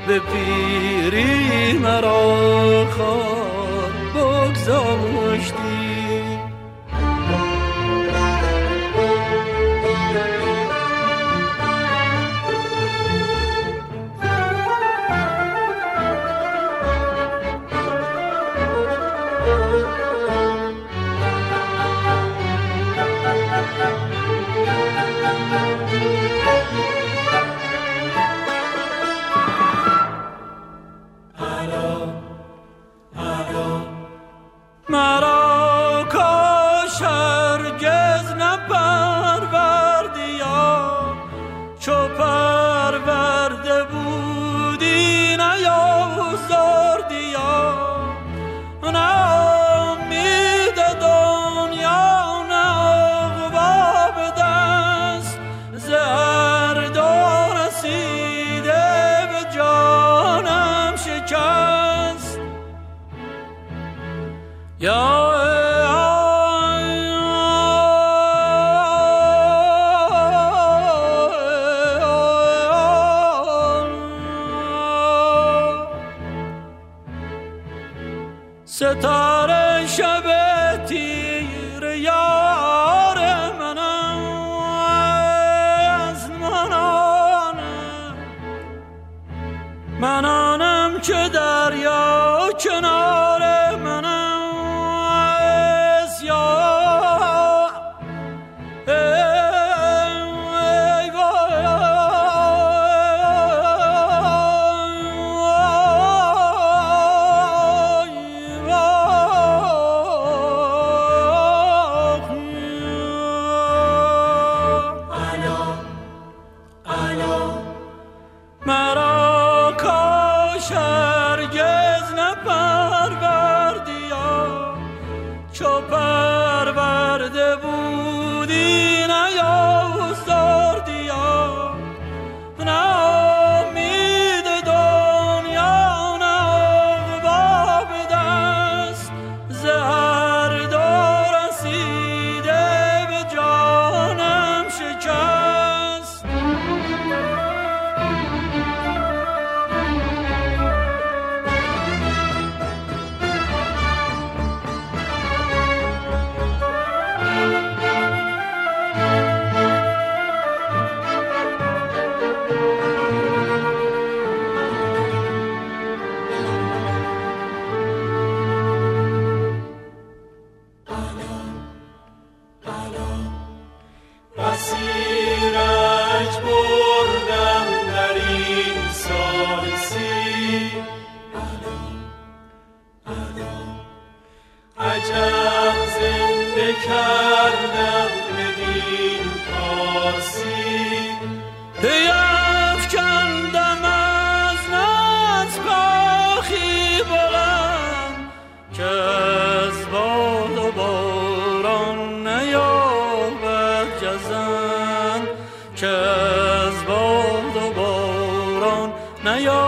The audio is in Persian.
به پیری مرا خار بگذاشتی. مرا کاش هرگز نپروردیا، چو پرورده بودی نیازاردیا. نه امید دنیا نه عقبا به دست، ز هر رسیده به جانم شکست. یا ستاره شب تیر یار منم، از منانم که دریا کنار منم. مرا کاش هرگز نپروردیا، چو پرورده بودی نیازاردیا. نه امید دنیا نه عقبا به دست، ز هر دو رسیده به جانم شکست. مسیرک بردم در این سالسی، عجب زنده کردم بدین پارسی. بیفکندم از نز پاخی بلند، که از باد و باران نیابد جزند، که از باد و باران نیابد